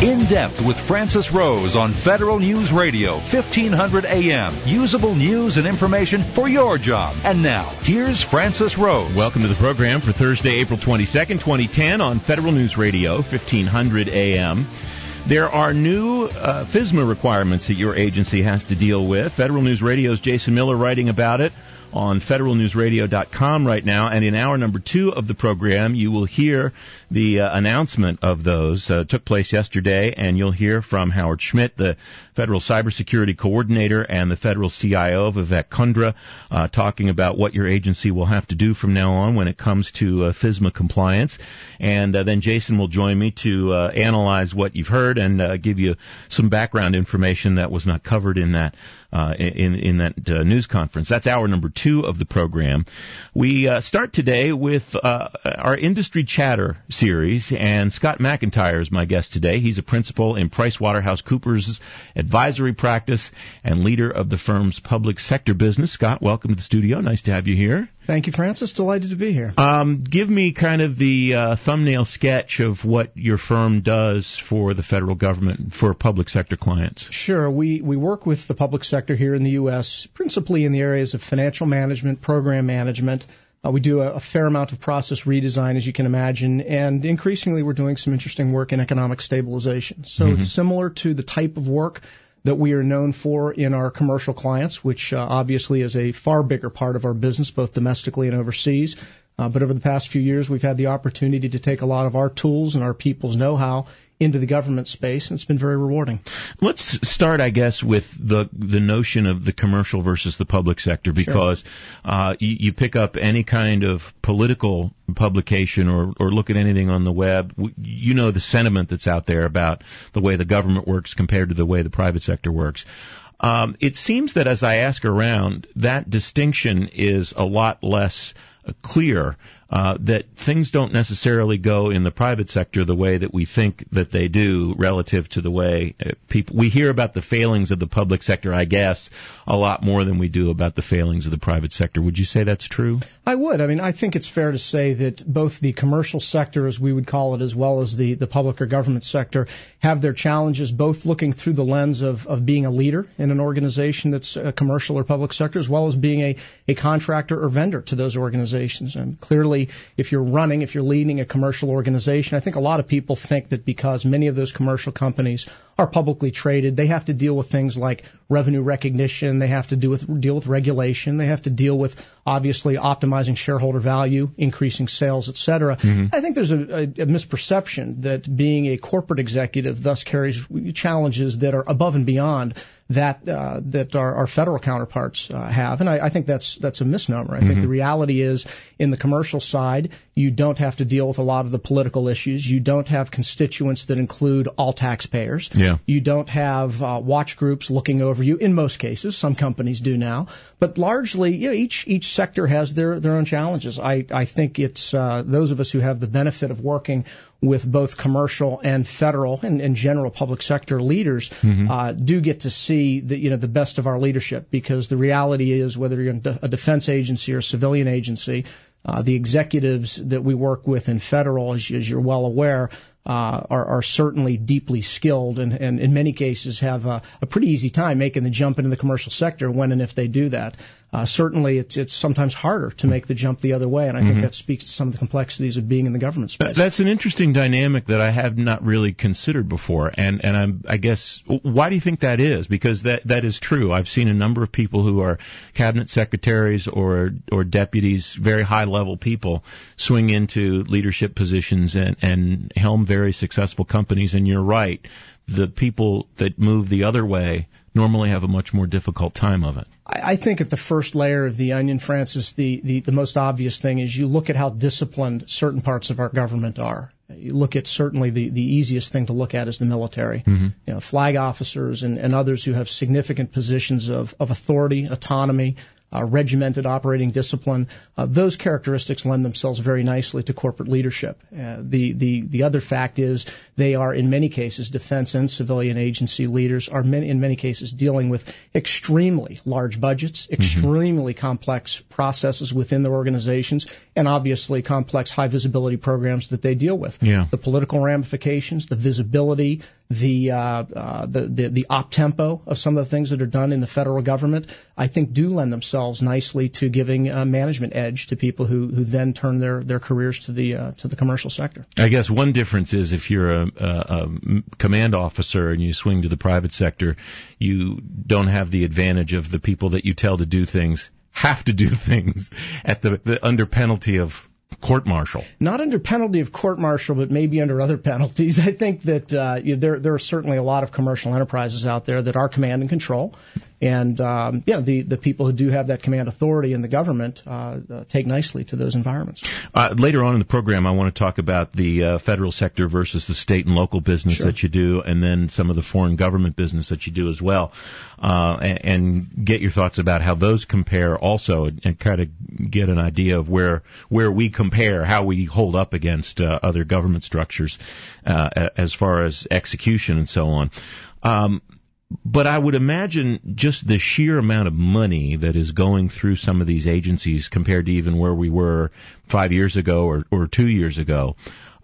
In Depth with Francis Rose on Federal News Radio, 1500 AM. Usable news and information for your job. And now, here's Francis Rose. Welcome to the program for Thursday, April 22nd, 2010 on Federal News Radio, 1500 AM. There are new FSMA requirements that your agency has to deal with. Federal News Radio's Jason Miller writing about it on federalnewsradio.com right now. And in hour number 2 of the program, you will hear the announcement of those. Took place yesterday, and you'll hear from Howard Schmidt, the Federal Cybersecurity Coordinator, and the Federal CIO, Vivek Kundra, talking about what your agency will have to do from now on when it comes to FSMA compliance. And then Jason will join me to analyze what you've heard and give you some background information that was not covered in that in that news conference. That's hour number 2 of the program. We start today with our Industry Chatter series, and Scott McIntyre is my guest today. He's a principal in PricewaterhouseCoopers' advisory practice and leader of the firm's public sector business. Scott, welcome to the studio. Nice to have you here. Thank you, Francis. Delighted to be here. Give me kind of the thumbnail sketch of what your firm does for the federal government, for public sector clients. Sure. We work with the public sector here in the U.S., principally in the areas of financial management, program management. We do a fair amount of process redesign, as you can imagine, and increasingly we're doing some interesting work in economic stabilization. So It's similar to the type of work that we are known for in our commercial clients, which obviously is a far bigger part of our business, both domestically and overseas. But over the past few years, we've had the opportunity to take a lot of our tools and our people's know-how into the government space, and it's been very rewarding. Let's start, I guess, with the notion of the commercial versus the public sector, because you pick up any kind of political publication or look at anything on the web, you know the sentiment that's out there about the way the government works compared to the way the private sector works. It seems that as I ask around, that distinction is a lot less clear, that things don't necessarily go in the private sector the way that we think that they do relative to the way we hear about the failings of the public sector, I guess, a lot more than we do about the failings of the private sector. Would you say that's true? I would. I mean, I think it's fair to say that both the commercial sector, as we would call it, as well as the public or government sector, have their challenges, both looking through the lens of being a leader in an organization that's a commercial or public sector, as well as being a contractor or vendor to those organizations. And clearly, if you're leading a commercial organization, I think a lot of people think that because many of those commercial companies are publicly traded, they have to deal with things like revenue recognition, they have to deal with regulation, they have to deal with obviously optimizing shareholder value, increasing sales, et cetera. I think there's a misperception that being a corporate executive thus carries challenges that are above and beyond that our federal counterparts have, and I think that's a misnomer. I think the reality is, in the commercial side, you don't have to deal with a lot of the political issues. You don't have constituents that include all taxpayers. Yeah. You don't have watch groups looking over you. In most cases, some companies do now, but largely, each sector has their own challenges. I think it's those of us who have the benefit of working with both commercial and federal and general public sector leaders do get to see the best of our leadership, because the reality is, whether you're in a defense agency or a civilian agency, the executives that we work with in federal, as you're well aware, are certainly deeply skilled and in many cases have a pretty easy time making the jump into the commercial sector when and if they do that. Certainly it's sometimes harder to make the jump the other way, and I think that speaks to some of the complexities of being in the government space. That's an interesting dynamic that I have not really considered before, and I guess, why do you think that is? Because that is true. I've seen a number of people who are cabinet secretaries or deputies, very high-level people, swing into leadership positions and helm very successful companies, and you're right. The people that move the other way normally have a much more difficult time of it. I think at the first layer of the onion, Francis, the most obvious thing is you look at how disciplined certain parts of our government are. You look at certainly the easiest thing to look at is the military. Flag officers and others who have significant positions of authority, autonomy, regimented operating discipline. Those characteristics lend themselves very nicely to corporate leadership. The other fact is they are, in many cases, defense and civilian agency leaders are in many cases dealing with extremely large budgets, extremely complex processes within their organizations, and obviously complex high visibility programs that they deal with. Yeah. The political ramifications, the visibility, the op tempo of some of the things that are done in the federal government, I think do lend themselves nicely to giving a management edge to people who then turn their careers to the commercial sector. I guess one difference is if you're a command officer and you swing to the private sector, you don't have the advantage of the people that you tell to do things have to do things at the under penalty of court-martial. Not under penalty of court-martial, but maybe under other penalties. I think that there are certainly a lot of commercial enterprises out there that are command and control. And, the people who do have that command authority in the government take nicely to those environments. Later on in the program, I want to talk about the federal sector versus the state and local business that you do, and then some of the foreign government business that you do as well, and get your thoughts about how those compare also, and kind of get an idea of where we compare, how we hold up against other government structures as far as execution and so on. But I would imagine just the sheer amount of money that is going through some of these agencies compared to even where we were 5 years ago or 2 years ago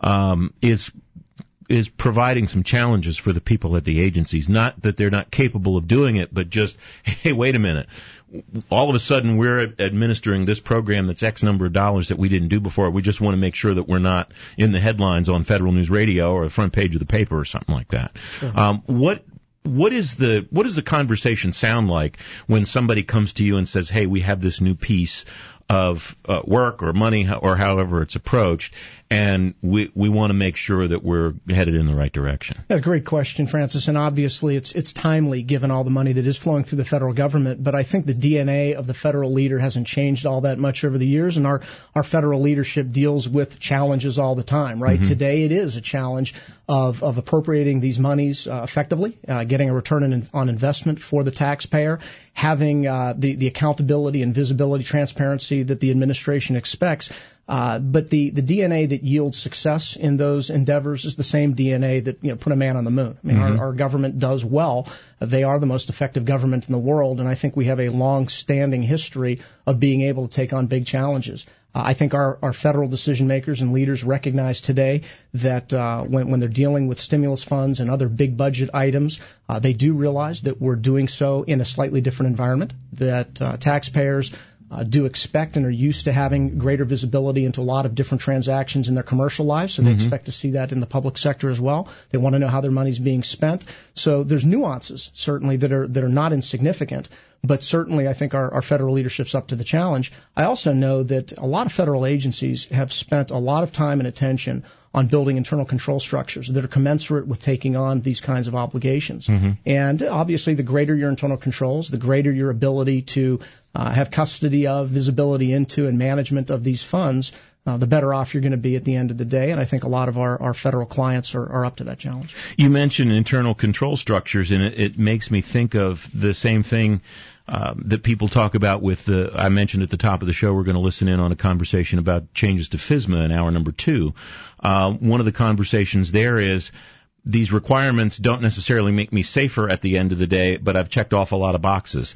is providing some challenges for the people at the agencies. Not that they're not capable of doing it, but just, hey, wait a minute. All of a sudden we're administering this program that's X number of dollars that we didn't do before. We just want to make sure that we're not in the headlines on Federal News Radio or the front page of the paper or something like that. Sure. What does the conversation sound like when somebody comes to you and says, hey, we have this new piece of work or money or however it's approached, and we want to make sure that we're headed in the right direction? Yeah, great question, Francis, and obviously it's timely given all the money that is flowing through the federal government, but I think the DNA of the federal leader hasn't changed all that much over the years, and our federal leadership deals with challenges all the time, right? Mm-hmm. Today it is a challenge of appropriating these monies effectively, getting a return on investment for the taxpayer, having the accountability and visibility, transparency that the administration expects. But the DNA that yields success in those endeavors is the same DNA that put a man on the moon. I mean, our government does well. They are the most effective government in the world, and I think we have a long-standing history of being able to take on big challenges. I think our federal decision makers and leaders recognize today that when they're dealing with stimulus funds and other big budget items, they do realize that we're doing so in a slightly different environment, that taxpayers do expect and are used to having greater visibility into a lot of different transactions in their commercial lives, so they expect to see that in the public sector as well. They want to know how their money's being spent. So there's nuances, certainly, that are not insignificant, but certainly I think our federal leadership's up to the challenge. I also know that a lot of federal agencies have spent a lot of time and attention on building internal control structures that are commensurate with taking on these kinds of obligations. Mm-hmm. And obviously, the greater your internal controls, the greater your ability to have custody of, visibility into, and management of these funds, the better off you're going to be at the end of the day. And I think a lot of our federal clients are up to that challenge. You mentioned internal control structures, and it makes me think of the same thing that people talk about with I mentioned at the top of the show, we're going to listen in on a conversation about changes to FSMA in hour number 2. One of the conversations there is these requirements don't necessarily make me safer at the end of the day, but I've checked off a lot of boxes.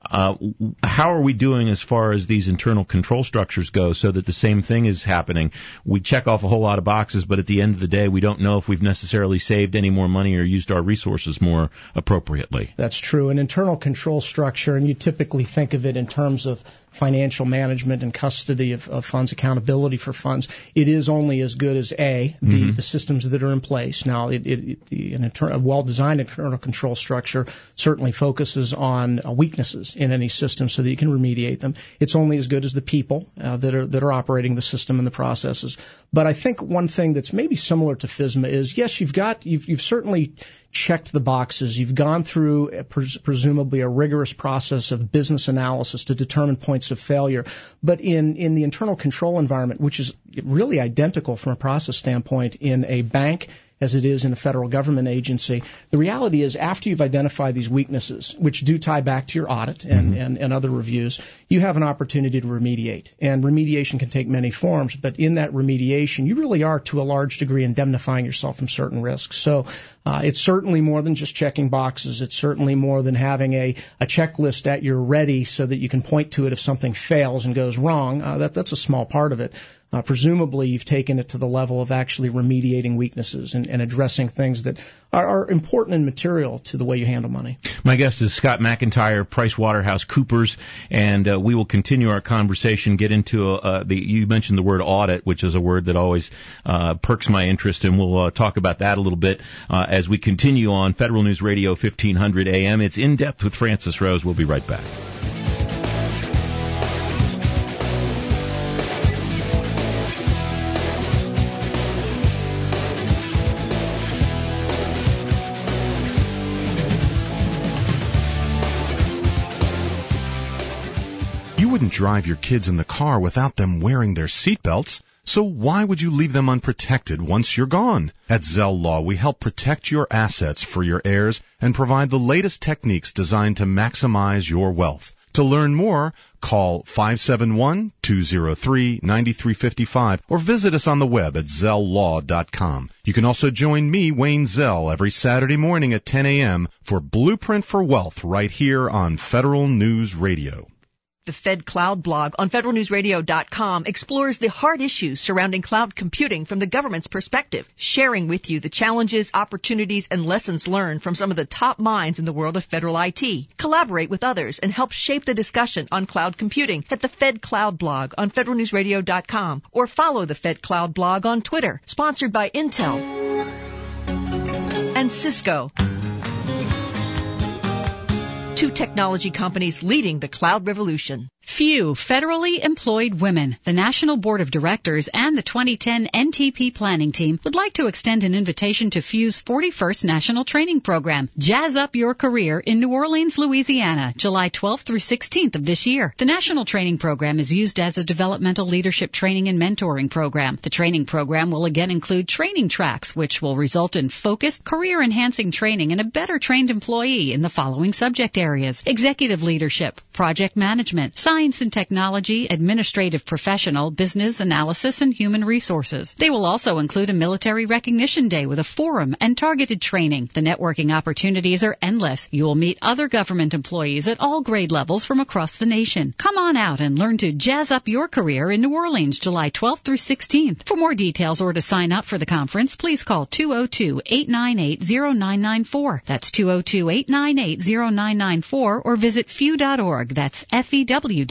How are we doing as far as these internal control structures go so that the same thing is happening? We check off a whole lot of boxes, but at the end of the day, we don't know if we've necessarily saved any more money or used our resources more appropriately. That's true. An internal control structure, and you typically think of it in terms of financial management and custody of funds, accountability for funds, it is only as good as the systems that are in place. Now, a well-designed internal control structure certainly focuses on weaknesses in any system so that you can remediate them. It's only as good as the people that are operating the system and the processes. But I think one thing that's maybe similar to FSMA is, yes, you've certainly checked the boxes. You've gone through presumably a rigorous process of business analysis to determine points of failure. But in the internal control environment, which is really identical from a process standpoint in a bank as it is in a federal government agency, the reality is after you've identified these weaknesses, which do tie back to your audit and other reviews, you have an opportunity to remediate. And remediation can take many forms, but in that remediation, you really are to a large degree indemnifying yourself from certain risks. So it's certainly more than just checking boxes. It's certainly more than having a checklist at your ready so that you can point to it if something fails and goes wrong. That's a small part of it. presumably you've taken it to the level of actually remediating weaknesses and addressing things that are important and material to the way you handle money. My guest is Scott McIntyre, PricewaterhouseCoopers, and we will continue our conversation, get into you mentioned the word audit, which is a word that always perks my interest, and we'll talk about that a little bit as we continue on Federal News Radio 1500 AM. It's In Depth with Francis Rose. We'll be right back. You wouldn't drive your kids in the car without them wearing their seatbelts, so why would you leave them unprotected once you're gone? At Zell Law, we help protect your assets for your heirs and provide the latest techniques designed to maximize your wealth. To learn more, call 571-203-9355 or visit us on the web at zelllaw.com. You can also join me, Wayne Zell, every Saturday morning at 10 a.m. for Blueprint for Wealth right here on Federal News Radio. The Fed Cloud blog on federalnewsradio.com explores the hard issues surrounding cloud computing from the government's perspective, sharing with you the challenges, opportunities, and lessons learned from some of the top minds in the world of federal IT. Collaborate with others and help shape the discussion on cloud computing at the Fed Cloud blog on federalnewsradio.com or follow the Fed Cloud blog on Twitter, sponsored by Intel and Cisco. Two technology companies leading the cloud revolution. Few federally employed women. The National Board of Directors and the 2010 NTP Planning Team would like to extend an invitation to FEW's 41st National Training Program, Jazz Up Your Career, in New Orleans, Louisiana, July 12th through 16th of this year. The National Training Program is used as a developmental leadership training and mentoring program. The training program will again include training tracks, which will result in focused, career-enhancing training and a better trained employee in the following subject areas: executive leadership, project management, science and technology, administrative professional, business analysis, and human resources. They will also include a military recognition day with a forum and targeted training. The networking opportunities are endless. You will meet other government employees at all grade levels from across the nation. Come on out and learn to jazz up your career in New Orleans, July 12th through 16th. For more details or to sign up for the conference, please call 202-898-0994. That's 202-898-0994 or visit few.org. That's FEW.org.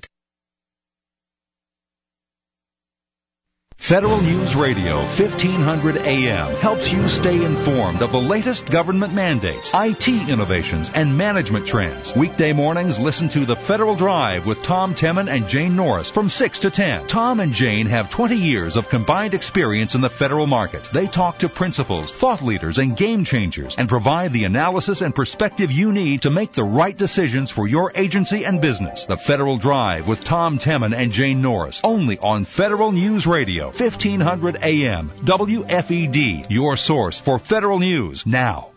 Federal News Radio 1500 AM helps you stay informed of the latest government mandates, IT innovations, and management trends. Weekday mornings, listen to The Federal Drive with Tom Temin and Jane Norris from 6 to 10. Tom and Jane have 20 years of combined experience in the federal market. They talk to principals, thought leaders, and game changers and provide the analysis and perspective you need to make the right decisions for your agency and business. The Federal Drive with Tom Temin and Jane Norris, only on Federal News Radio 1500 AM, WFED, your source for federal news now.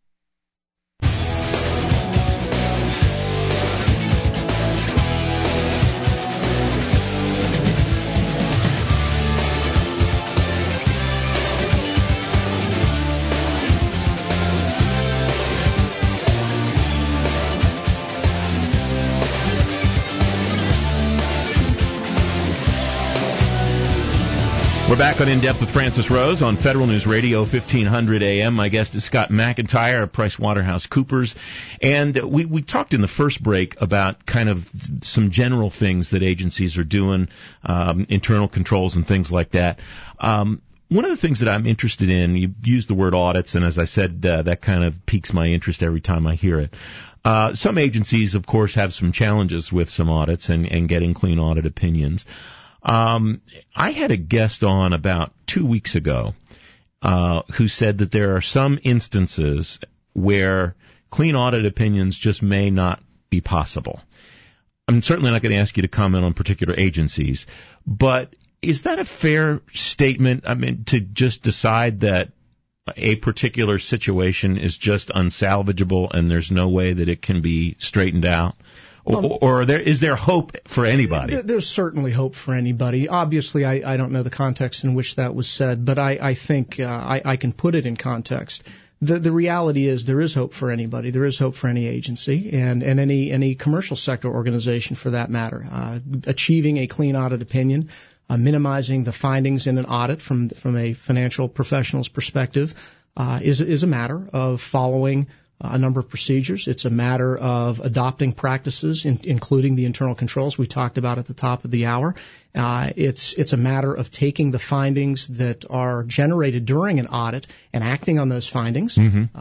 We're back on In Depth with Francis Rose on Federal News Radio 1500 AM. My guest is Scott McIntyre of PricewaterhouseCoopers. And we talked in the first break about kind of some general things that agencies are doing, internal controls and things like that. One of the things that I'm interested in, you used the word audits, and as I said, that kind of piques my interest every time I hear it. Some agencies, of course, have some challenges with some audits and getting clean audit opinions. I had a guest on about 2 weeks ago who said that there are some instances where clean audit opinions just may not be possible. I'm certainly not going to ask you to comment on particular agencies, but is that a fair statement? I mean, to just decide that a particular situation is just unsalvageable and there's no way that it can be straightened out? Or is there hope for anybody? There's certainly hope for anybody. Obviously, I don't know the context in which that was said, but I think I can put it in context. The reality is there is hope for anybody. There is hope for any agency and any commercial sector organization for that matter. Achieving a clean audit opinion minimizing the findings in an audit from a financial professional's perspective is a matter of following a number of procedures. It's a matter of adopting practices, including the internal controls we talked about at the top of the hour. It's a matter of taking the findings that are generated during an audit and acting on those findings,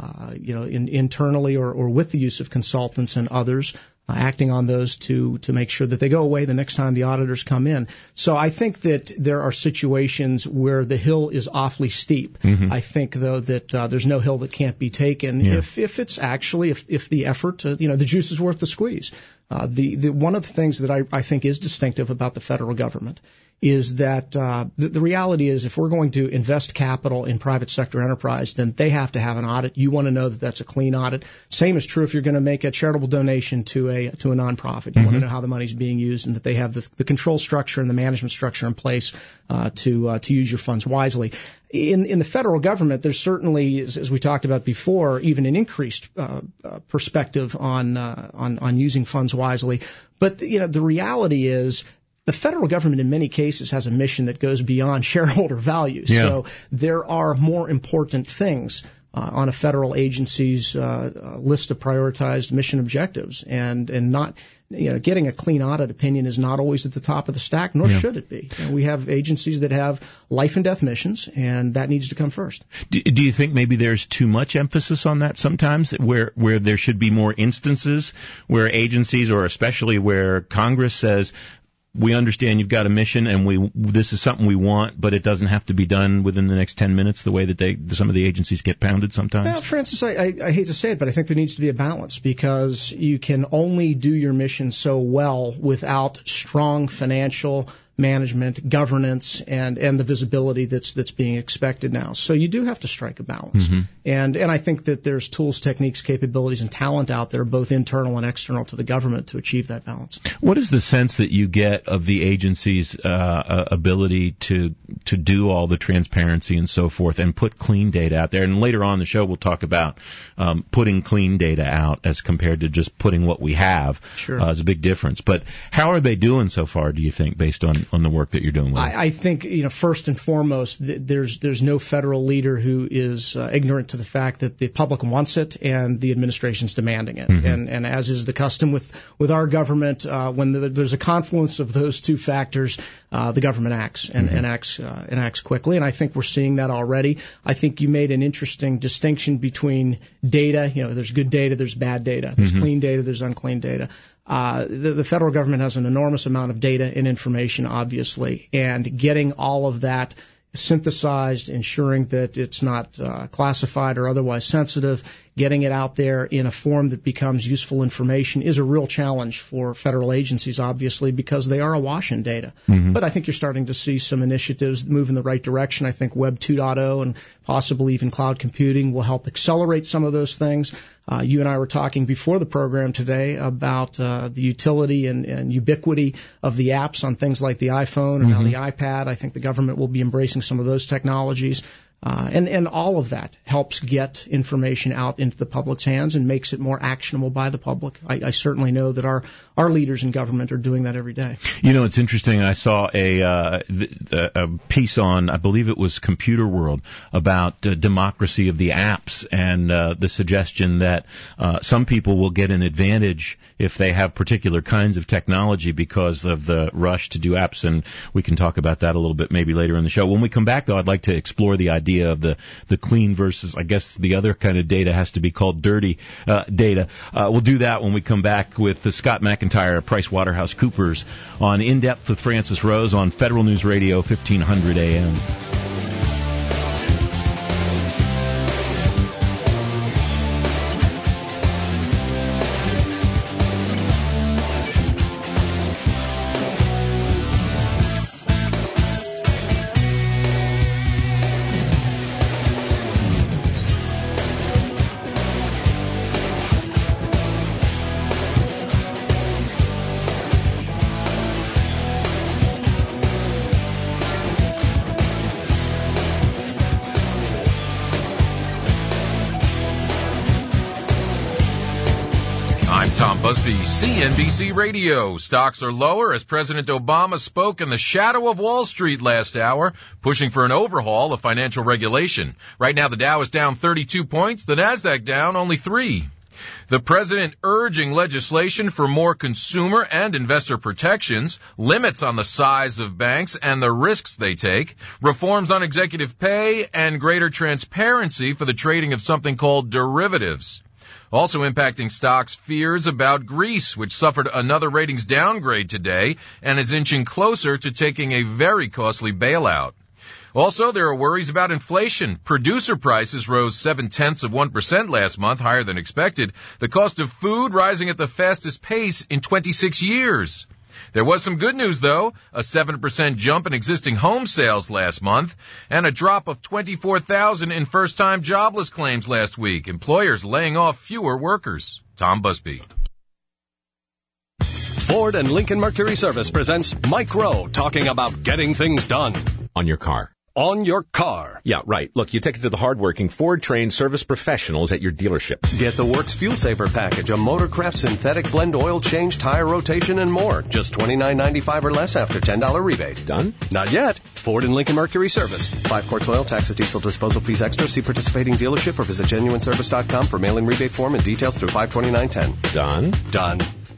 internally or with the use of consultants and others, acting on those to make sure that they go away the next time the auditors come in. So I think that there are situations where the hill is awfully steep. I think, though, that there's no hill that can't be taken if it's actually, if the effort, the juice is worth the squeeze. One of the things that I think is distinctive about the federal government is that the reality is if we're going to invest capital in private sector enterprise, then they have to have an audit. You want to know that that's a clean audit. Same is true if you're going to make a charitable donation to a nonprofit. You want to know how the money's being used and that they have the control structure and the management structure in place to use your funds wisely. In the federal government, there's certainly, as we talked about before, even an increased perspective on using funds wisely. But the reality is, the federal government in many cases has a mission that goes beyond shareholder value. Yeah. So there are more important things on a federal agency's list of prioritized mission objectives, and not getting a clean audit opinion is not always at the top of the stack, nor should it be. We have agencies that have life and death missions, and that needs to come first. Do you think maybe there's too much emphasis on that sometimes, where there should be more instances where agencies, or especially where Congress says, we understand you've got a mission and this is something we want, but it doesn't have to be done within the next 10 minutes the way that some of the agencies get pounded sometimes? Well, Francis, I hate to say it, but I think there needs to be a balance, because you can only do your mission so well without strong financial management, governance, and the visibility that's being expected now. So you do have to strike a balance. And I think that there's tools, techniques, capabilities, and talent out there, both internal and external to the government, to achieve that balance. What is the sense that you get of the agency's ability to do all the transparency and so forth and put clean data out there? And later on in the show, we'll talk about putting clean data out as compared to just putting what we have. Sure. It's a big difference. But how are they doing so far, do you think, based on the work that you're doing with it? I think, first and foremost, there's no federal leader who is ignorant to the fact that the public wants it and the administration's demanding it. And as is the custom with our government, when there's a confluence of those two factors, the government acts and acts quickly. And I think we're seeing that already. I think you made an interesting distinction between data. There's good data, there's bad data. There's clean data, there's unclean data. The federal government has an enormous amount of data and information, obviously, and getting all of that synthesized, ensuring that it's not classified or otherwise sensitive, getting it out there in a form that becomes useful information is a real challenge for federal agencies, obviously, because they are awash in data. But I think you're starting to see some initiatives move in the right direction. I think Web 2.0 and possibly even cloud computing will help accelerate some of those things. You and I were talking before the program today about the utility and ubiquity of the apps on things like the iPhone and now the iPad. I think the government will be embracing some of those technologies. And all of that helps get information out into the public's hands and makes it more actionable by the public. I certainly know that our leaders in government are doing that every day. It's interesting. I saw a piece on, I believe it was Computer World, about democracy of the apps and the suggestion that some people will get an advantage if they have particular kinds of technology because of the rush to do apps, and we can talk about that a little bit maybe later in the show. When we come back, though, I'd like to explore the idea of the clean versus, I guess, the other kind of data has to be called dirty data. We'll do that when we come back with Scott McIntyre of PricewaterhouseCoopers on In Depth with Francis Rose on Federal News Radio 1500 AM. Tom Busby, CNBC Radio. Stocks are lower as President Obama spoke in the shadow of Wall Street last hour, pushing for an overhaul of financial regulation. Right now, the Dow is down 32 points, the Nasdaq down only 3. The president urging legislation for more consumer and investor protections, limits on the size of banks and the risks they take, reforms on executive pay, and greater transparency for the trading of something called derivatives. Also impacting stocks, fears about Greece, which suffered another ratings downgrade today and is inching closer to taking a very costly bailout. Also, there are worries about inflation. Producer prices rose 0.7% last month, higher than expected. The cost of food rising at the fastest pace in 26 years. There was some good news, though, a 7% jump in existing home sales last month, and a drop of 24,000 in first-time jobless claims last week, employers laying off fewer workers. Tom Busby. Ford and Lincoln Mercury Service presents Mike Rowe talking about getting things done. On your car. On your car. Yeah, right. Look, you take it to the hardworking Ford-trained service professionals at your dealership. Get the Works Fuel Saver Package, a Motorcraft synthetic blend oil change, tire rotation, and more. Just $29.95 or less after $10 rebate. Done? Not yet. Ford and Lincoln Mercury Service. 5 quarts oil, taxes, diesel disposal fees extra. See participating dealership or visit genuineservice.com for mail-in rebate form and details through 5/29/10. Done? Done.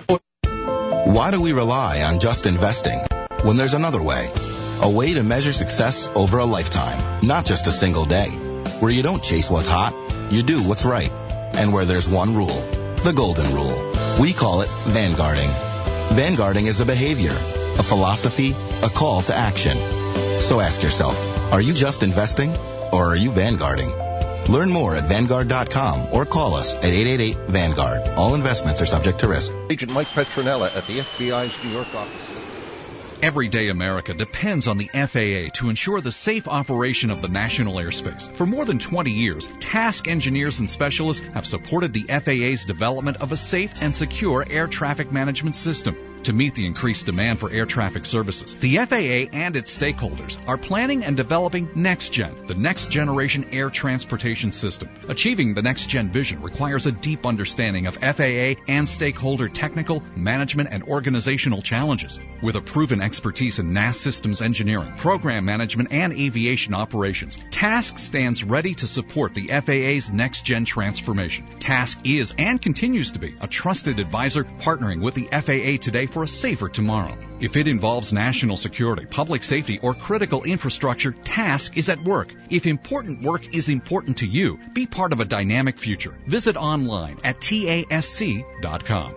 Why do we rely on just investing when there's another way? A way to measure success over a lifetime, not just a single day. Where you don't chase what's hot, you do what's right. And where there's one rule, the golden rule. We call it vanguarding. Vanguarding is a behavior, a philosophy, a call to action. So ask yourself, are you just investing or are you vanguarding? Learn more at Vanguard.com or call us at 888-VANGUARD. All investments are subject to risk. Agent Mike Petronella at the FBI's New York office. Everyday America depends on the FAA to ensure the safe operation of the national airspace. For more than 20 years, task engineers and specialists have supported the FAA's development of a safe and secure air traffic management system. To meet the increased demand for air traffic services, the FAA and its stakeholders are planning and developing NextGen, the next generation air transportation system. Achieving the NextGen vision requires a deep understanding of FAA and stakeholder technical, management, and organizational challenges. With a proven expertise in NAS systems engineering, program management, and aviation operations, TASC stands ready to support the FAA's NextGen transformation. TASC is and continues to be a trusted advisor partnering with the FAA today for a safer tomorrow. If it involves national security, public safety, or critical infrastructure, TASC is at work. If important work is important to you, be part of a dynamic future. Visit online at TASC.com.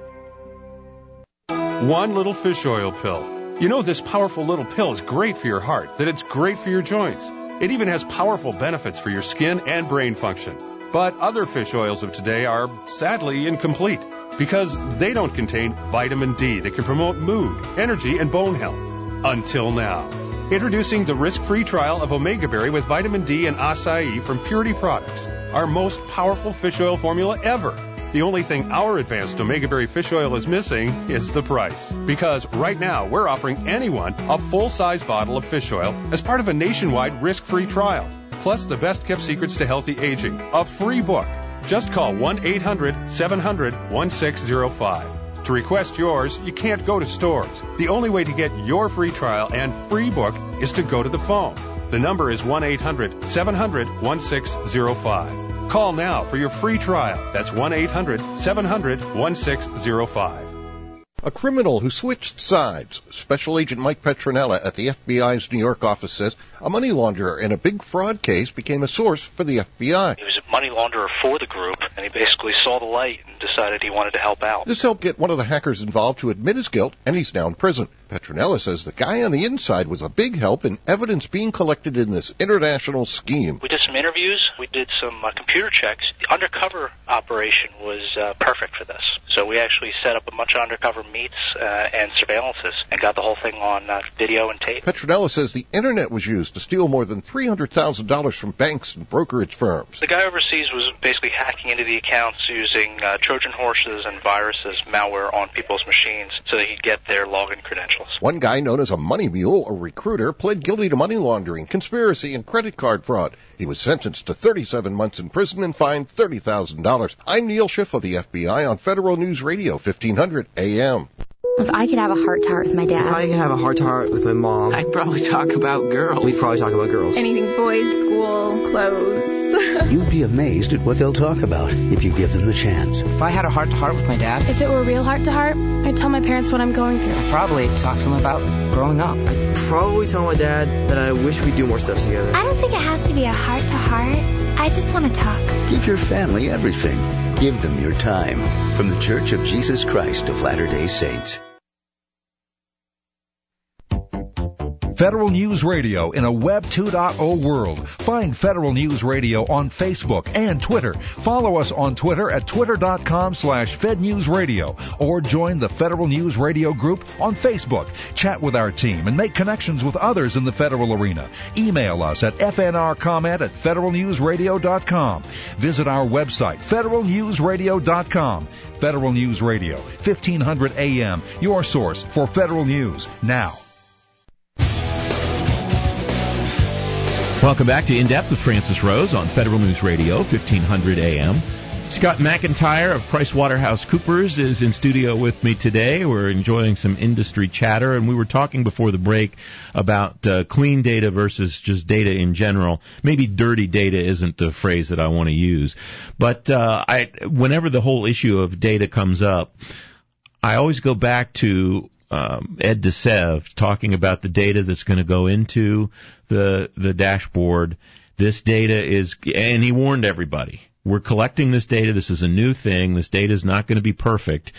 One little fish oil pill. You know this powerful little pill is great for your heart, that it's great for your joints. It even has powerful benefits for your skin and brain function. But other fish oils of today are sadly incomplete, because they don't contain vitamin D that can promote mood, energy, and bone health. Until now. Introducing the risk-free trial of Omega Berry with vitamin D and acai from Purity Products, our most powerful fish oil formula ever. The only thing our advanced Omega Berry fish oil is missing is the price. Because right now, we're offering anyone a full-size bottle of fish oil as part of a nationwide risk-free trial. Plus the best-kept secrets to healthy aging, a free book. Just call 1-800-700-1605. To request yours, you can't go to stores. The only way to get your free trial and free book is to go to the phone. The number is 1-800-700-1605. Call now for your free trial. That's 1-800-700-1605. A criminal who switched sides. Special Agent Mike Petronella at the FBI's New York office says a money launderer in a big fraud case became a source for the FBI. He was a money launderer for the group, and he basically saw the light and decided he wanted to help out. This helped get one of the hackers involved to admit his guilt, and he's now in prison. Petronella says the guy on the inside was a big help in evidence being collected in this international scheme. We did some interviews. We did some computer checks. The undercover operation was perfect for this. So we actually set up a bunch of undercover meets and surveillances and got the whole thing on video and tape. Petronella says the internet was used to steal more than $300,000 from banks and brokerage firms. The guy overseas was basically hacking into the accounts using Trojan horses and viruses, malware on people's machines so that he'd get their login credentials. specialists. One guy known as a money mule, a recruiter, pled guilty to money laundering, conspiracy, and credit card fraud. He was sentenced to 37 months in prison and fined $30,000. I'm Neil Schiff of the FBI on Federal News Radio, 1500 AM. If I could have a heart-to-heart with my dad. If I could have a heart-to-heart with my mom. I'd probably talk about girls. We'd probably talk about girls. Anything boys, school, clothes. You'd be amazed at what they'll talk about if you give them the chance. If I had a heart-to-heart with my dad. If it were real heart-to-heart, I'd tell my parents what I'm going through. I'd probably talk to him about growing up. I'd probably tell my dad that I wish we'd do more stuff together. I don't think it has to be a heart-to-heart. I just want to talk. Give your family everything. Give them your time. From the Church of Jesus Christ of Latter-day Saints. Federal News Radio in a Web 2.0 world. Find Federal News Radio on Facebook and Twitter. Follow us on Twitter at twitter.com/FedNewsRadio or join the Federal News Radio group on Facebook. Chat with our team and make connections with others in the federal arena. Email us at fnrcomment@federalnewsradio.com. Visit our website, federalnewsradio.com. Federal News Radio, 1500 AM, your source for federal news now. Welcome back to In Depth with Francis Rose on Federal News Radio, 1500 AM. Scott McIntyre of PricewaterhouseCoopers is in studio with me today. We're enjoying some industry chatter, and we were talking before the break about clean data versus just data in general. Maybe dirty data isn't the phrase that I want to use. But whenever the whole issue of data comes up, I always go back to Ed DeSev talking about the data that's going to go into the dashboard. This data is, and he warned everybody, we're collecting this data. This is a new thing. This data is not going to be perfect,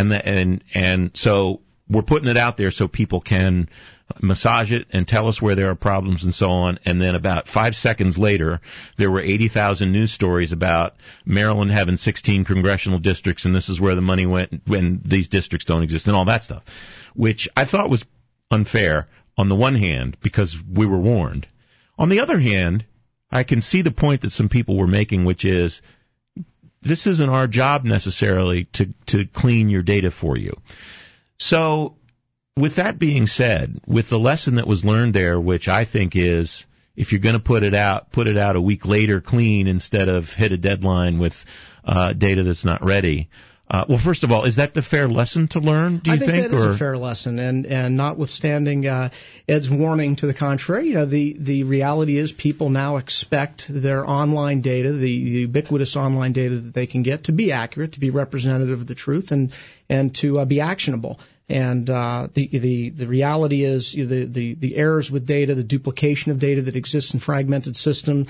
and so we're putting it out there so people can massage it and tell us where there are problems and so on. And then about 5 seconds later, there were 80,000 news stories about Maryland having 16 congressional districts, and this is where the money went when these districts don't exist and all that stuff, which I thought was unfair on the one hand because we were warned. On the other hand, I can see the point that some people were making, which is this isn't our job necessarily to clean your data for you. So with that being said, with the lesson that was learned there, which I think is if you're going to put it out a week later clean instead of hit a deadline with data that's not ready. Well, first of all, is that the fair lesson to learn, do you think? I think that is a fair lesson, and notwithstanding Ed's warning to the contrary, the reality is people now expect their online data, the ubiquitous online data that they can get, to be accurate, to be representative of the truth, and to be actionable. And the reality is the errors with data, the duplication of data that exists in fragmented systems,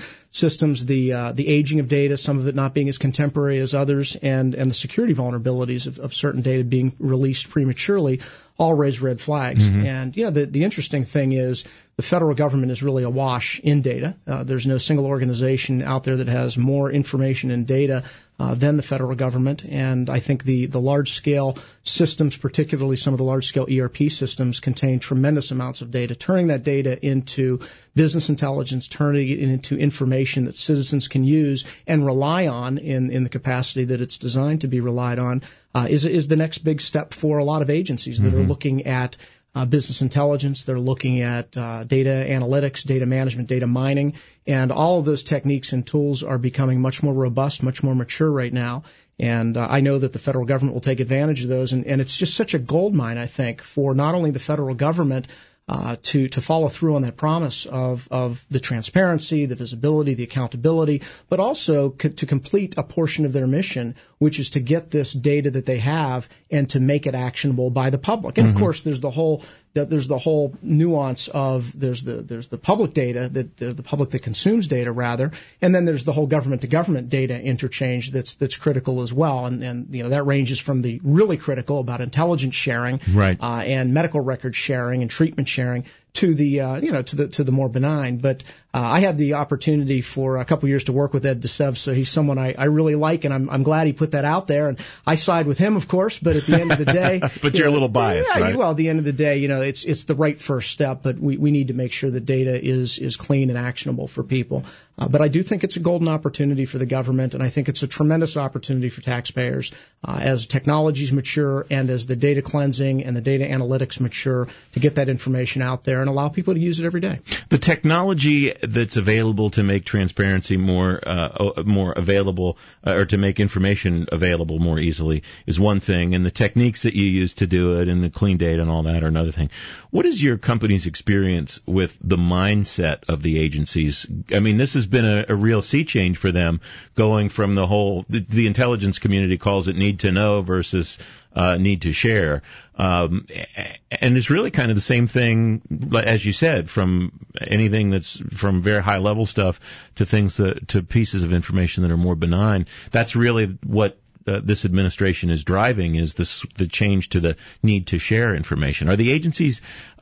the aging of data, some of it not being as contemporary as others, and the security vulnerabilities of certain data being released prematurely all raise red flags. Mm-hmm. And the interesting thing is the federal government is really awash in data. There's no single organization out there that has more information and data than the federal government. And I think the large-scale systems, particularly some of the large-scale ERP systems, contain tremendous amounts of data. Turning that data into business intelligence, turning it into information that citizens can use and rely on in the capacity that it's designed to be relied on is the next big step for a lot of agencies that are looking at business intelligence. They're looking at data analytics, data management, data mining, and all of those techniques and tools are becoming much more robust, much more mature right now. And I know that the federal government will take advantage of those, and it's just such a goldmine, I think, for not only the federal government to follow through on that promise of the transparency, the visibility, the accountability, but also to complete a portion of their mission, which is to get this data that they have and to make it actionable by the public. And of course, there's the whole nuance of there's the public data, the public that consumes data rather, and then there's the whole government to government data interchange that's critical as well. And that ranges from the really critical about intelligence sharing, right, and medical record sharing and treatment sharing to the to the more benign. But I had the opportunity for a couple of years to work with Ed DeSev, so he's someone I really like, and I'm glad he put that out there. And I side with him, of course, but at the end of the day, but you're a little biased, right? Well, at the end of the day, it's the right first step, but we need to make sure that data is clean and actionable for people. But I do think it's a golden opportunity for the government, and I think it's a tremendous opportunity for taxpayers as technologies mature and as the data cleansing and the data analytics mature to get that information out there and allow people to use it every day. The technology that's available to make transparency more available or to make information available more easily is one thing, and the techniques that you use to do it and the clean data and all that are another thing. What is your company's experience with the mindset of the agencies? I mean, this has been a real sea change for them, going from the intelligence community calls it need to know versus need to share. And it's really kind of the same thing, as you said, from anything that's from very high level stuff to to pieces of information that are more benign. That's really what this administration is driving, is the change to the need to share information. Are the agencies,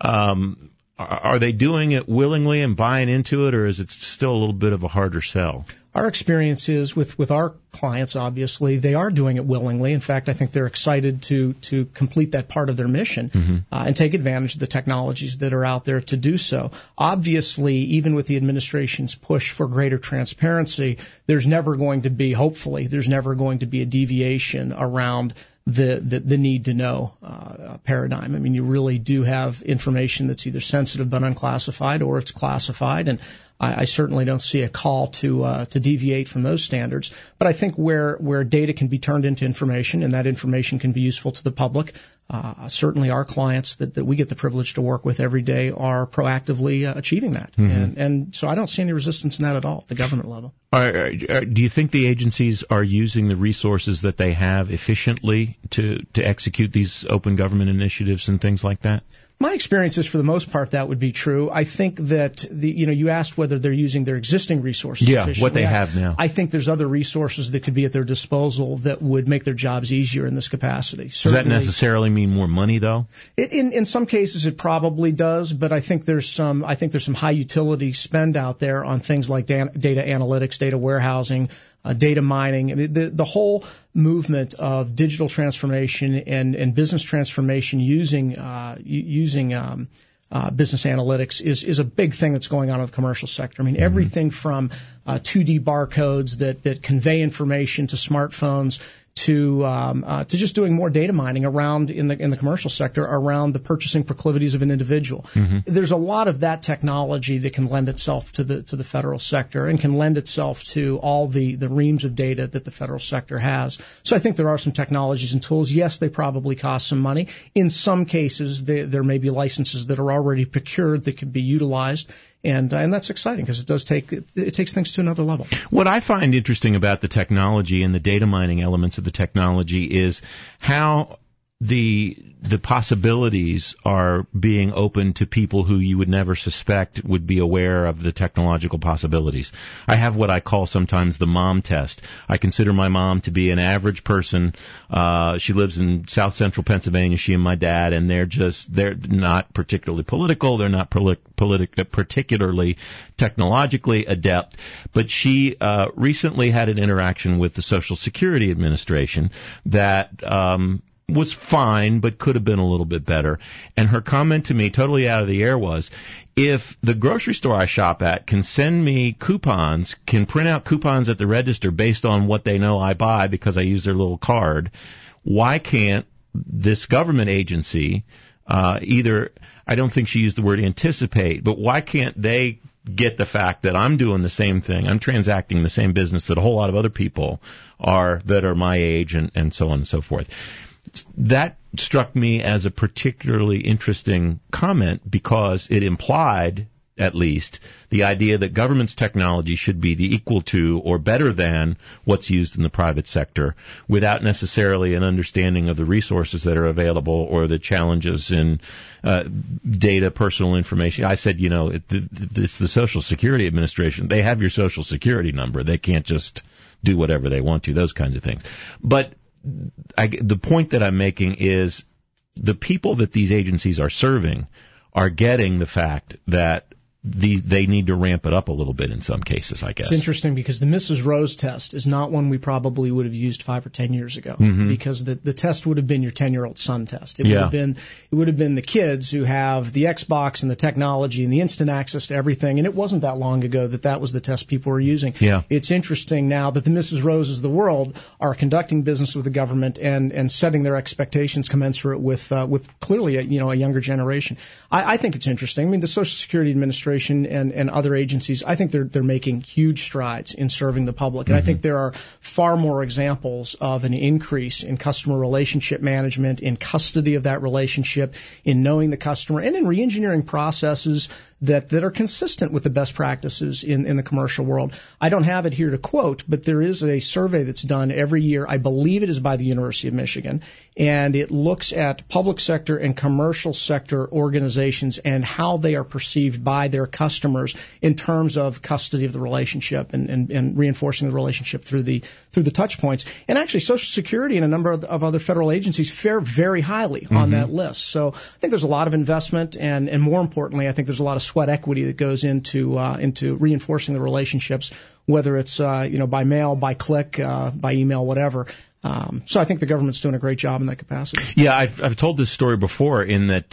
are they doing it willingly and buying into it, or is it still a little bit of a harder sell? Our experience is with our clients, obviously, they are doing it willingly. In fact, I think they're excited to complete that part of their mission and take advantage of the technologies that are out there to do so. Obviously, even with the administration's push for greater transparency, there's never going to be a deviation around the need to know paradigm. I mean, you really do have information that's either sensitive but unclassified, or it's classified, and I certainly don't see a call to deviate from those standards. But I think where data can be turned into information, and that information can be useful to the public, certainly our clients that we get the privilege to work with every day are proactively achieving that. And so I don't see any resistance in that at all at the government level. Do you think the agencies are using the resources that they have efficiently to execute these open government initiatives and things like that? My experience is, for the most part, that would be true. I think that you asked whether they're using their existing resources. Yeah, what they have now. I think there's other resources that could be at their disposal that would make their jobs easier in this capacity. Does that necessarily mean more money, though? In some cases, it probably does, but I think there's some high utility spend out there on things like data analytics, data warehousing, data mining. I mean, the whole movement of digital transformation and business transformation using business analytics is a big thing that's going on in the commercial sector. I mean, everything from 2D barcodes that convey information to smartphones to just doing more data mining around in the commercial sector around the purchasing proclivities of an individual. There's a lot of that technology that can lend itself to the federal sector and can lend itself to all the reams of data that the federal sector has. So I think there are some technologies and tools. Yes, they probably cost some money. In some cases, there may be licenses that are already procured that could be utilized. And that's exciting because it takes things to another level. What I find interesting about the technology and the data mining elements of the technology is how the possibilities are being open to people who you would never suspect would be aware of the technological possibilities. I have what I call sometimes the mom test. I consider my mom to be an average person. She lives in South Central Pennsylvania, she and my dad, and they're not particularly political. They're not particularly technologically adept. But she recently had an interaction with the Social Security Administration that was fine, but could have been a little bit better. And her comment to me, totally out of the air, was, if the grocery store I shop at can send me coupons, can print out coupons at the register based on what they know I buy because I use their little card, why can't this government agency I don't think she used the word anticipate, but why can't they get the fact that I'm doing the same thing, I'm transacting the same business that a whole lot of other people are that are my age, and so on and so forth. That struck me as a particularly interesting comment because it implied, at least, the idea that government's technology should be the equal to or better than what's used in the private sector without necessarily an understanding of the resources that are available or the challenges in data, personal information. I said, it's the Social Security Administration. They have your Social Security number. They can't just do whatever they want to, those kinds of things. But the point that I'm making is the people that these agencies are serving are getting the fact that they need to ramp it up a little bit in some cases, I guess. It's interesting because the Mrs. Rose test is not one we probably would have used 5 or 10 years ago, because the test would have been your 10-year-old son test. It would have been the kids who have the Xbox and the technology and the instant access to everything, and it wasn't that long ago that was the test people were using. Yeah. It's interesting now that the Mrs. Roses of the world are conducting business with the government and setting their expectations commensurate with clearly a younger generation. I think it's interesting. I mean, the Social Security Administration and other agencies, I think they're making huge strides in serving the public, and I think there are far more examples of an increase in customer relationship management, in custody of that relationship, in knowing the customer, and in re-engineering processes that are consistent with the best practices in the commercial world. I don't have it here to quote, but there is a survey that's done every year. I believe it is by the University of Michigan, and it looks at public sector and commercial sector organizations and how they are perceived by their customers in terms of custody of the relationship and reinforcing the relationship through the touch points. And actually, Social Security and a number of other federal agencies fare very highly on that list. So I think there's a lot of investment, and more importantly, I think there's a lot of sweat equity that goes into reinforcing the relationships, whether it's by mail, by click, by email, whatever. So I think the government's doing a great job in that capacity. Yeah, I've told this story before in that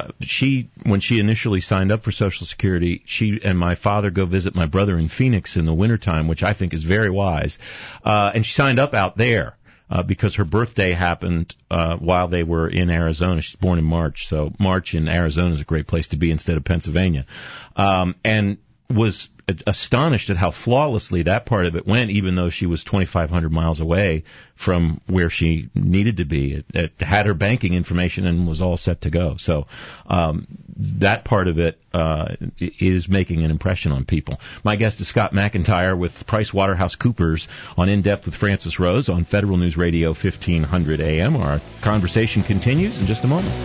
when she initially signed up for Social Security, she and my father go visit my brother in Phoenix in the wintertime, which I think is very wise. And she signed up out there. Because her birthday happened while they were in Arizona. She's born in March, so March in Arizona is a great place to be instead of Pennsylvania. And was astonished at how flawlessly that part of it went, even though she was 2,500 miles away from where she needed to be. It had her banking information and was all set to go. So that part of it is making an impression on people. My guest is Scott McIntyre with PricewaterhouseCoopers on In Depth with Francis Rose on Federal News Radio 1500 AM. Our conversation continues in just a moment.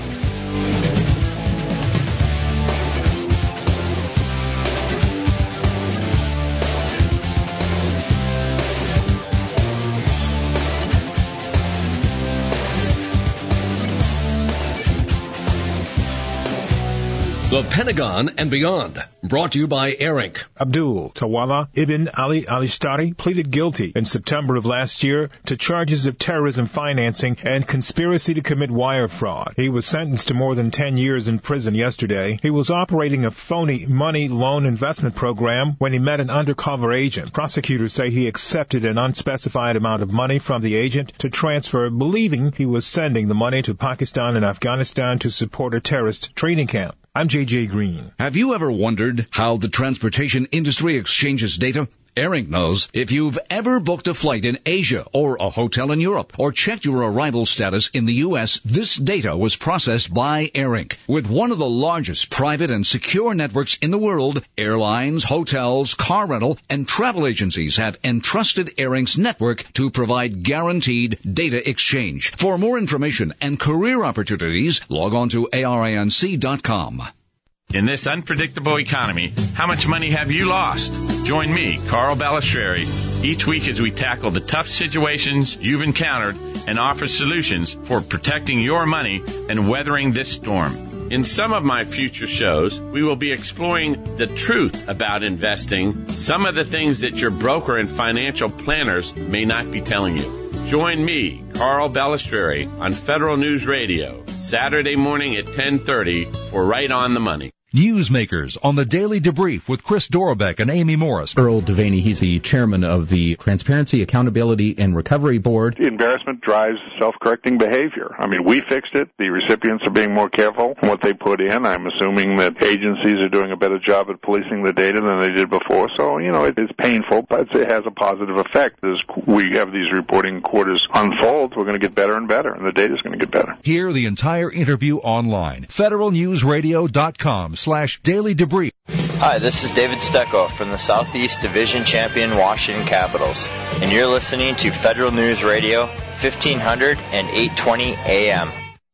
The Pentagon and Beyond, brought to you by ARINC. Abdul Tawala Ibn Ali Al-Istari pleaded guilty in September of last year to charges of terrorism financing and conspiracy to commit wire fraud. He was sentenced to more than 10 years in prison yesterday. He was operating a phony money loan investment program when he met an undercover agent. Prosecutors say he accepted an unspecified amount of money from the agent to transfer, believing he was sending the money to Pakistan and Afghanistan to support a terrorist training camp. I'm J.J. Green. Have you ever wondered how the transportation industry exchanges data? ARINC knows if you've ever booked a flight in Asia or a hotel in Europe or checked your arrival status in the U.S., this data was processed by ARINC. With one of the largest private and secure networks in the world, airlines, hotels, car rental, and travel agencies have entrusted ARINC's network to provide guaranteed data exchange. For more information and career opportunities, log on to ARINC.com. In this unpredictable economy, how much money have you lost? Join me, Carl Balistreri, each week as we tackle the tough situations you've encountered and offer solutions for protecting your money and weathering this storm. In some of my future shows, we will be exploring the truth about investing, some of the things that your broker and financial planners may not be telling you. Join me, Carl Balistreri, on Federal News Radio, Saturday morning at 10:30 for Right on the Money. Newsmakers on the Daily Debrief with Chris Dorbeck and Amy Morris. Earl Devaney, he's the chairman of the Transparency, Accountability, and Recovery Board. Embarrassment drives self-correcting behavior. I mean, we fixed it. The recipients are being more careful in what they put in. I'm assuming that agencies are doing a better job at policing the data than they did before. So, it is painful, but it has a positive effect. As we have these reporting quarters unfold, we're going to get better and better, and the data is going to get better. Hear the entire interview online. FederalNewsRadio.com/Daily Debrief. Hi, this is David Stecco from the Southeast Division champion Washington Capitals, and you're listening to Federal News Radio, 1500 and 820 AM.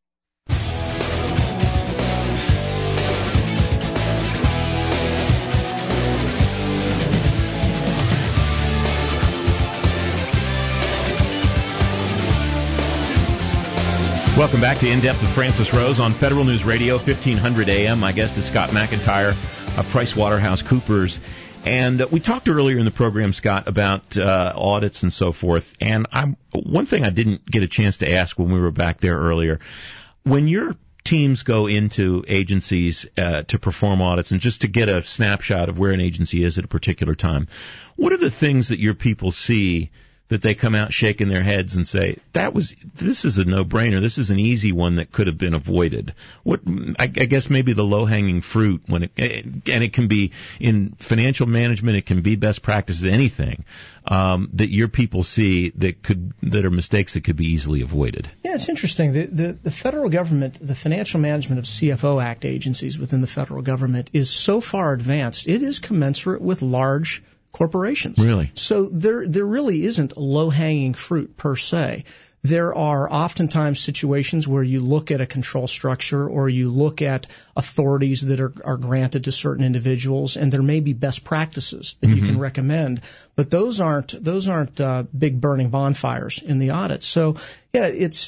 Welcome back to In Depth with Francis Rose on Federal News Radio, 1500 AM. My guest is Scott McIntyre. PricewaterhouseCoopers. And we talked earlier in the program, Scott, about audits and so forth. And one thing I didn't get a chance to ask when we were back there earlier, when your teams go into agencies to perform audits and just to get a snapshot of where an agency is at a particular time, what are the things that your people see that they come out shaking their heads and say, this is a no-brainer, this is an easy one that could have been avoided? I guess maybe the low-hanging fruit, and it can be in financial management, it can be best practices, anything, that your people see that are mistakes that could be easily avoided. Yeah, it's interesting. The federal government, the Financial Management of CFO Act agencies within the federal government is so far advanced, it is commensurate with large corporations. Really? So there really isn't low-hanging fruit per se. There are oftentimes situations where you look at a control structure or you look at authorities that are granted to certain individuals, and there may be best practices that you can recommend, but those aren't big burning bonfires in the audit. So yeah,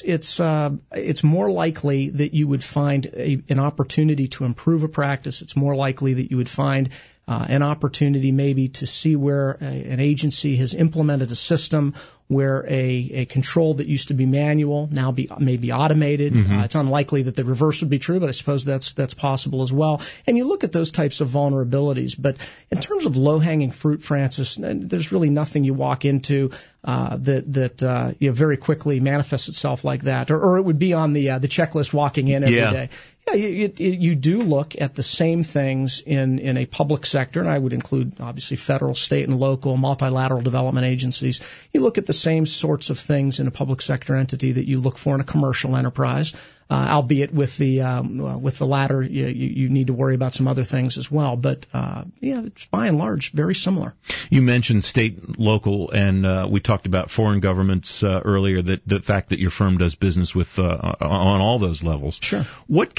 it's more likely that you would find an opportunity to improve a practice. It's more likely that you would find an opportunity maybe to see where an agency has implemented a system where a control that used to be manual now may be automated. It's unlikely that the reverse would be true, but I suppose that's possible as well. And you look at those types of vulnerabilities. But in terms of low-hanging fruit, Francis, there's really nothing you walk into that very quickly manifests itself like that, or it would be on the checklist walking in every day. Yeah, you do look at the same things in a public sector, and I would include obviously federal, state, and local multilateral development agencies. You look at the same sorts of things in a public sector entity that you look for in a commercial enterprise. Albeit with the latter, you need to worry about some other things as well. But it's by and large very similar. You mentioned state, local, and we talked about foreign governments earlier. That the fact that your firm does business with on all those levels. Sure. What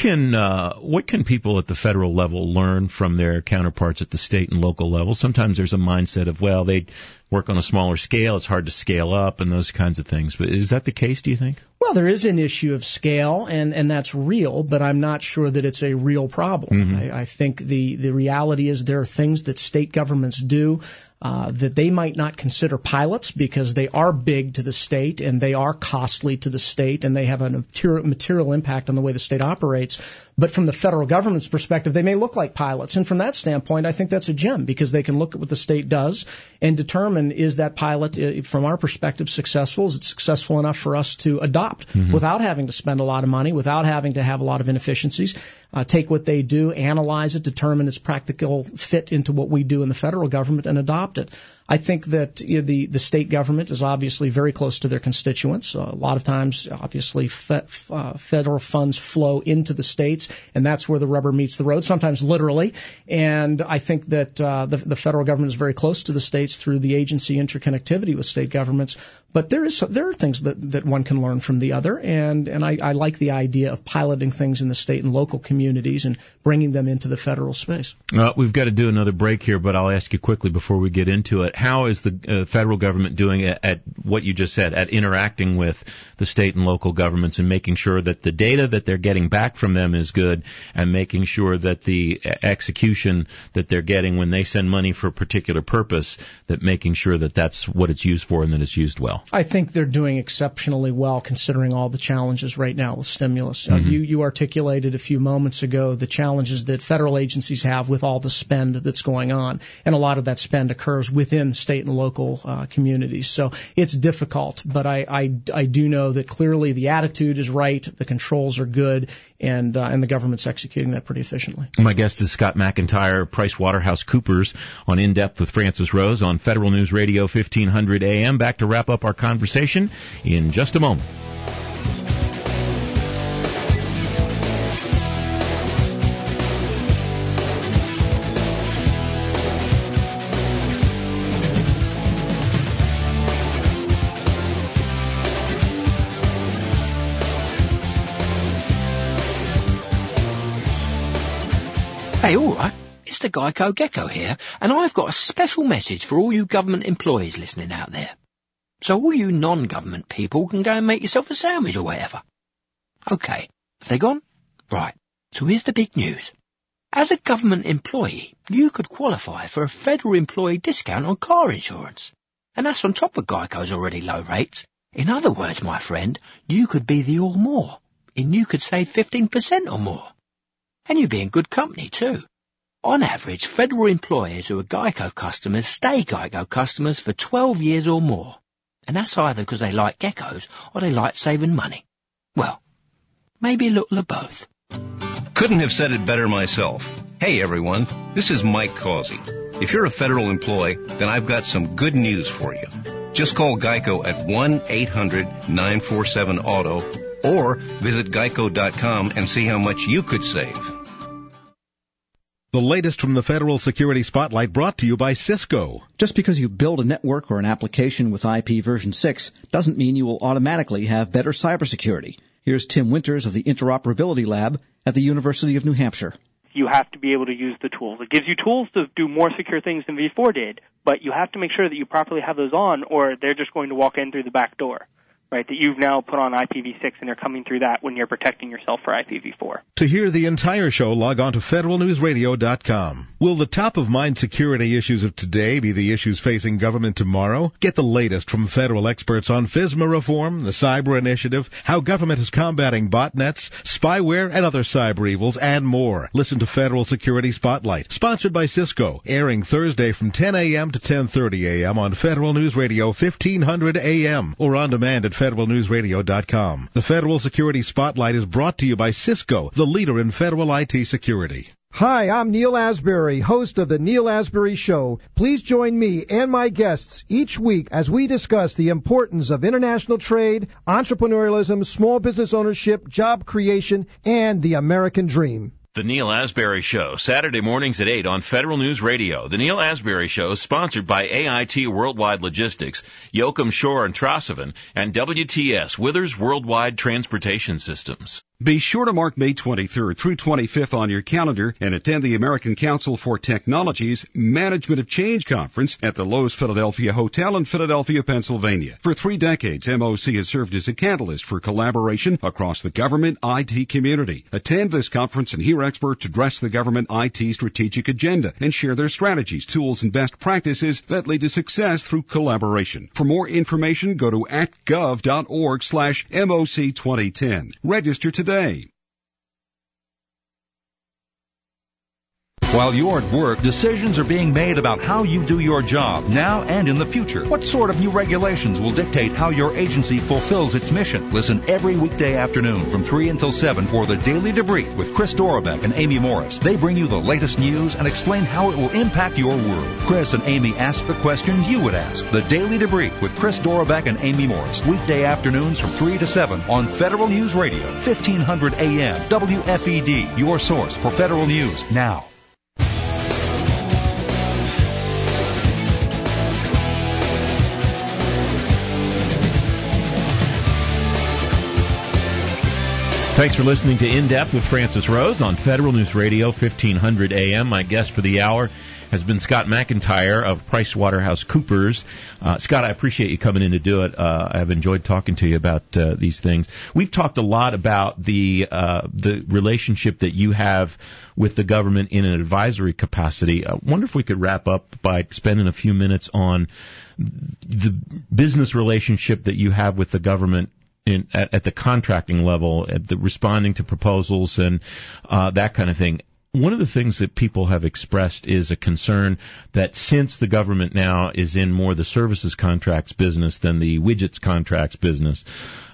can people at the federal level learn from their counterparts at the state and local level? Sometimes there's a mindset of, well, they work on a smaller scale, it's hard to scale up, and those kinds of things. But is that the case, do you think? Well, there is an issue of scale, and that's real, but I'm not sure that it's a real problem. I think the reality is there are things that state governments do that they might not consider pilots because they are big to the state and they are costly to the state and they have a material impact on the way the state operates. But from the federal government's perspective, they may look like pilots. And from that standpoint, I think that's a gem because they can look at what the state does and determine, is that pilot, from our perspective, successful? Is it successful enough for us to adopt without having to spend a lot of money, without having to have a lot of inefficiencies? Take what they do, analyze it, determine its practical fit into what we do in the federal government, and adopt it. I think that the state government is obviously very close to their constituents. A lot of times, obviously, federal funds flow into the states, and that's where the rubber meets the road, sometimes literally. And I think that the federal government is very close to the states through the agency interconnectivity with state governments. But there are things that one can learn from the other, and I like the idea of piloting things in the state and local communities and bringing them into the federal space. We've got to do another break here, but I'll ask you quickly before we get into it. How is the federal government doing at what you just said, at interacting with the state and local governments and making sure that the data that they're getting back from them is good, and making sure that the execution that they're getting when they send money for a particular purpose, that making sure that that's what it's used for and that it's used well? I think they're doing exceptionally well considering all the challenges right now with stimulus. You articulated a few moments ago the challenges that federal agencies have with all the spend that's going on, and a lot of that spend occurs within state and local communities. So it's difficult, but I do know that clearly the attitude is right, the controls are good, and the government's executing that pretty efficiently. My guest is Scott McIntyre, PricewaterhouseCoopers, on In Depth with Francis Rose on Federal News Radio 1500 AM. Back to wrap up our conversation in just a moment. Hey, all right, it's the Geico Gecko here, and I've got a special message for all you government employees listening out there. So all you non-government people can go and make yourself a sandwich or whatever. Okay, have they gone? Right, so here's the big news. As a government employee, you could qualify for a federal employee discount on car insurance. And that's on top of Geico's already low rates. In other words, my friend, you could be the or more, and you could save 15% or more. And you'd be in good company, too. On average, federal employees who are Geico customers stay Geico customers for 12 years or more. And that's either because they like geckos or they like saving money. Well, maybe a little of both. Couldn't have said it better myself. Hey everyone, this is Mike Causey. If you're a federal employee, then I've got some good news for you. Just call Geico at 1-800-947-AUTO or visit geico.com and see how much you could save. The latest from the Federal Security Spotlight brought to you by Cisco. Just because you build a network or an application with IP version 6 doesn't mean you will automatically have better cybersecurity. Here's Tim Winters of the Interoperability Lab at the University of New Hampshire. You have to be able to use the tools. It gives you tools to do more secure things than V4 did, but you have to make sure that you properly have those on, or they're just going to walk in through the back door, right? That you've now put on IPv6 and they're coming through that when you're protecting yourself for IPv4. To hear the entire show, log on to federalnewsradio.com. Will the top-of-mind security issues of today be the issues facing government tomorrow? Get the latest from federal experts on FISMA reform, the cyber initiative, how government is combating botnets, spyware, and other cyber evils, and more. Listen to Federal Security Spotlight, sponsored by Cisco, airing Thursday from 10 a.m. to 10:30 a.m. on Federal News Radio 1500 a.m. or on demand at federalnewsradio.com. The Federal Security Spotlight is brought to you by Cisco, the leader in federal IT security. Hi, I'm Neil Asbury, host of The Neil Asbury Show. Please join me and my guests each week as we discuss the importance of international trade, entrepreneurialism, small business ownership, job creation, and the American dream. The Neil Asbury Show, Saturday mornings at 8 on Federal News Radio. The Neil Asbury Show is sponsored by AIT Worldwide Logistics, Yoakum Shore and Trosevin, and WTS, Withers Worldwide Transportation Systems. Be sure to mark May 23rd through 25th on your calendar and attend the American Council for Technology's Management of Change Conference at the Loews Philadelphia Hotel in Philadelphia, Pennsylvania. For 3 decades, MOC has served as a catalyst for collaboration across the government IT community. Attend this conference and hear experts address the government IT strategic agenda and share their strategies, tools, and best practices that lead to success through collaboration. For more information, go to actgov.org/MOC2010. Register today. While you're at work, decisions are being made about how you do your job, now and in the future. What sort of new regulations will dictate how your agency fulfills its mission? Listen every weekday afternoon from 3 until 7 for the Daily Debrief with Chris Dorbeck and Amy Morris. They bring you the latest news and explain how it will impact your world. Chris and Amy ask the questions you would ask. The Daily Debrief with Chris Dorbeck and Amy Morris. Weekday afternoons from 3 to 7 on Federal News Radio, 1500 AM, WFED, your source for federal news now. Thanks for listening to In Depth with Francis Rose on Federal News Radio, 1500 AM. My guest for the hour has been Scott McIntyre of PricewaterhouseCoopers. Scott, I appreciate you coming in to do it. I've enjoyed talking to you about these things. We've talked a lot about the relationship that you have with the government in an advisory capacity. I wonder if we could wrap up by spending a few minutes on the business relationship that you have with the government at the contracting level, at the responding to proposals and that kind of thing. One of the things that people have expressed is a concern that since the government now is in more the services contracts business than the widgets contracts business,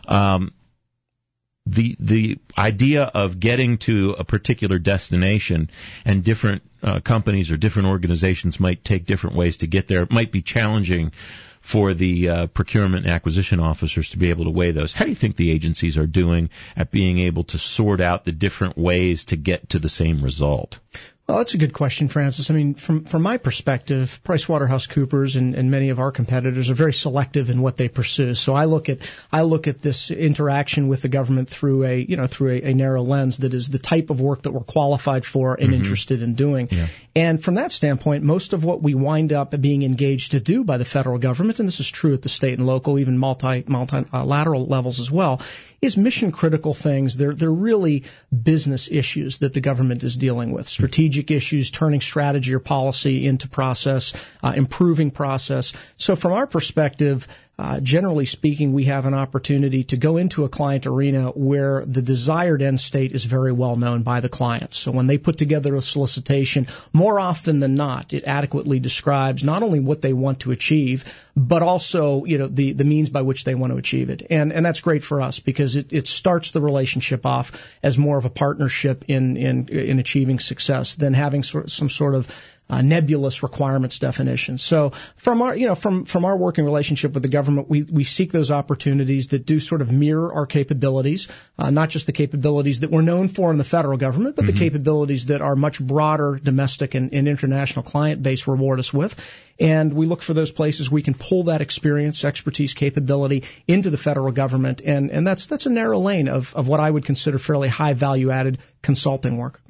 the idea of getting to a particular destination and different companies or different organizations might take different ways to get there might be challenging for the procurement and acquisition officers to be able to weigh those. How do you think the agencies are doing at being able to sort out the different ways to get to the same result? Well, that's a good question, Francis. I mean, from my perspective, PricewaterhouseCoopers and many of our competitors are very selective in what they pursue. So I look at this interaction with the government through a narrow lens that is the type of work that we're qualified for and interested in doing. Yeah. And from that standpoint, most of what we wind up being engaged to do by the federal government, and this is true at the state and local, even multilateral levels as well, is mission critical things. They're really business issues that the government is dealing with. Strategic issues, turning strategy or policy into process, improving process. So from our perspective, generally speaking, we have an opportunity to go into a client arena where the desired end state is very well known by the clients. So when they put together a solicitation, more often than not, it adequately describes not only what they want to achieve, but also, the means by which they want to achieve it. And that's great for us because it starts the relationship off as more of a partnership in achieving success than having some sort of nebulous requirements definition. So from our working relationship with the government, we seek those opportunities that do sort of mirror our capabilities, not just the capabilities that we're known for in the federal government, but the capabilities that our much broader domestic and international client base reward us with. And we look for those places we can pull that experience, expertise, capability into the federal government. And that's a narrow lane of what I would consider fairly high value added consulting work.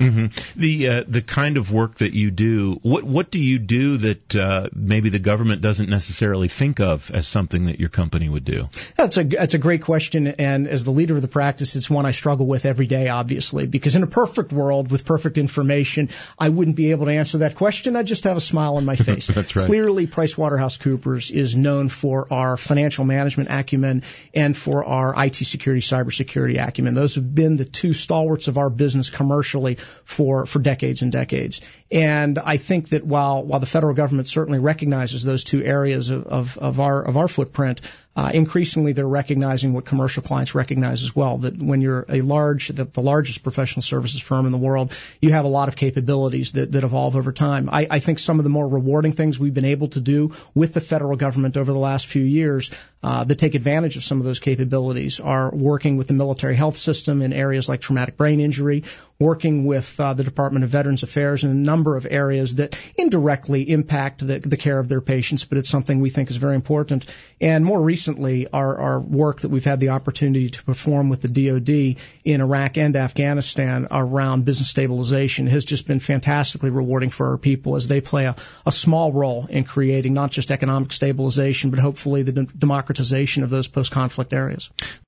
The kind of work that you do, what do you do that maybe the government doesn't necessarily think of as something that your company would do? That's a great question, and as the leader of the practice, it's one I struggle with every day, obviously, because in a perfect world with perfect information, I wouldn't be able to answer that question. I'd just have a smile on my face. That's right. Clearly, PricewaterhouseCoopers is known for our financial management acumen and for our IT security, cybersecurity acumen. Those have been the two stalwarts of our business commercially for decades and decades. And I think that while the federal government certainly recognizes those two areas of our footprint, increasingly they're recognizing what commercial clients recognize as well, that when you're the largest professional services firm in the world, you have a lot of capabilities that evolve over time. I think some of the more rewarding things we've been able to do with the federal government over the last few years that take advantage of some of those capabilities are working with the military health system in areas like traumatic brain injury, working with the Department of Veterans Affairs in a number of areas that indirectly impact the care of their patients, but it's something we think is very important. And more recently, our work that we've had the opportunity to perform with the DoD in Iraq and Afghanistan around business stabilization has just been fantastically rewarding for our people as they play a small role in creating not just economic stabilization, but hopefully the democratization of those post-conflict areas.